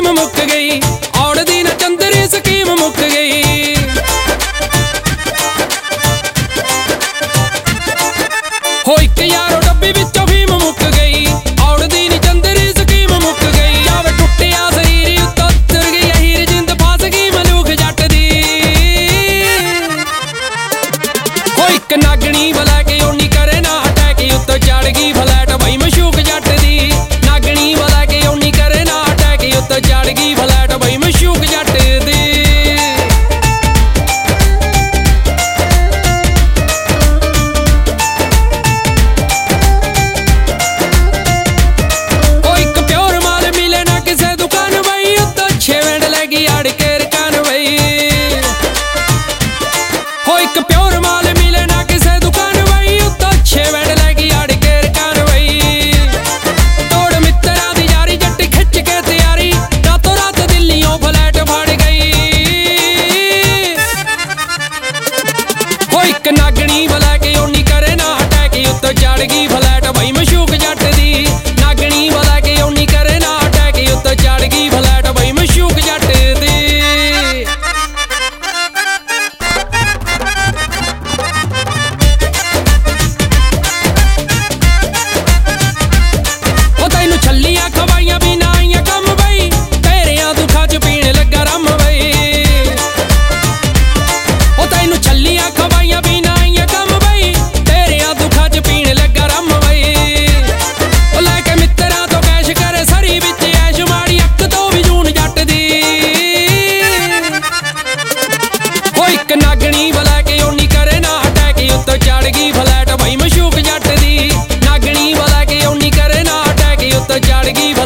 मुक गई, औड़ दी ना चंदरी स्कीम मुक गई। हो एक यारो डब्बी विचों फीम मुक गई, औड़ दी नी चंदरी स्कीम मुक गई। आवे टुटिया शरीर उत्तों उतर गई हीर, जिंद फस गई मलूख जट दी। हो एक नागणी भला के ओनी करे ना अटैक, उत्तों चढ़ गई फ्लैट बई मशूक जट दी। नागणी भला के ओनी करे ना अटैक, उत्तों चढ़ गई फ्लैट बई मशूक जट दी। नागणी भला के ओनी करे ना अटैक, उत्तों चढ़ गई फ्लैट बई मशूक जट दी। नागणी भला के ओनी करे ना अटैक, उत्तों चढ़ गई फ्लैट बई मशूक जट दी। ओ तैनू छल्लियां खवाइयां भी ना आइयां कम बई, तेरियां दुखां च पीण लगा रम बई। ओ तैनू छल्लियां खवाइयां भी ना आइयां कम बई, तेरियां दुखां च पीण लगा रम बई। ओ लैके मित्तरां तो कैश करे सरी विच ऐश, माड़ी अक्क तो भी जून जट दी। हो एक नागणी भला के ओनी करे ना अटैक, उत्तों चढ़ गई फ्लैट बई मशूक जट दी। नागणी भला के ओनी करे ना अटैक, उत्तों चढ़ गई